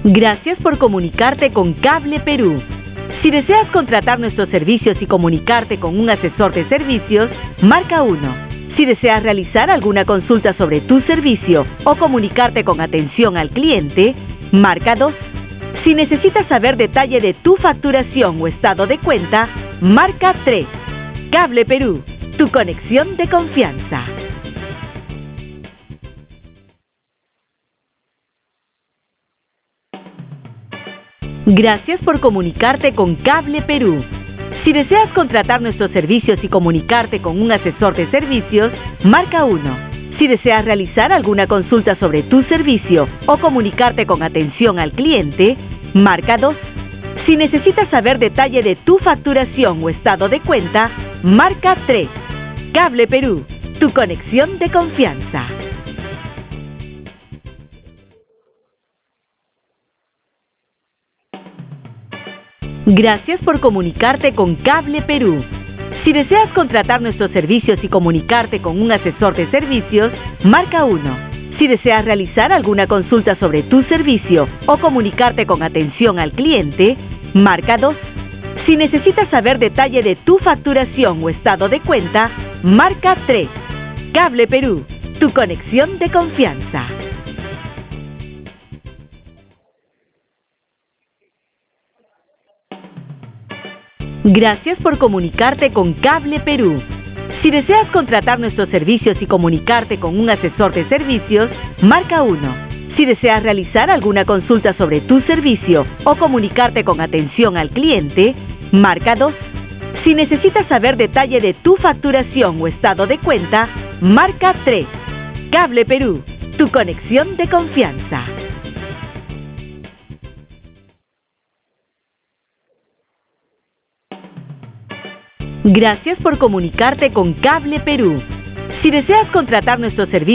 Gracias por comunicarte con Cable Perú. Si deseas contratar nuestros servicios y comunicarte con un asesor de servicios, marca 1. Si deseas realizar alguna consulta sobre tu servicio o comunicarte con atención al cliente, marca 2. Si necesitas saber detalle de tu facturación o estado de cuenta, marca 3. Cable Perú, tu conexión de confianza. Gracias por comunicarte con Cable Perú. Si deseas contratar nuestros servicios y comunicarte con un asesor de servicios, marca 1. Si deseas realizar alguna consulta sobre tu servicio o comunicarte con atención al cliente, marca 2. Si necesitas saber detalle de tu facturación o estado de cuenta, marca 3. Cable Perú, tu conexión de confianza. Gracias por comunicarte con Cable Perú. Si deseas contratar nuestros servicios y comunicarte con un asesor de servicios, marca 1. Si deseas realizar alguna consulta sobre tu servicio o comunicarte con atención al cliente, marca 2. Si necesitas saber detalle de tu facturación o estado de cuenta, marca 3. Cable Perú, tu conexión de confianza. Gracias por comunicarte con Cable Perú. Si deseas contratar nuestros servicios y comunicarte con un asesor de servicios, marca 1. Si deseas realizar alguna consulta sobre tu servicio o comunicarte con atención al cliente, marca 2. Si necesitas saber detalle de tu facturación o estado de cuenta, marca 3. Cable Perú, tu conexión de confianza. Gracias por comunicarte con Cable Perú. Si deseas contratar nuestros servicios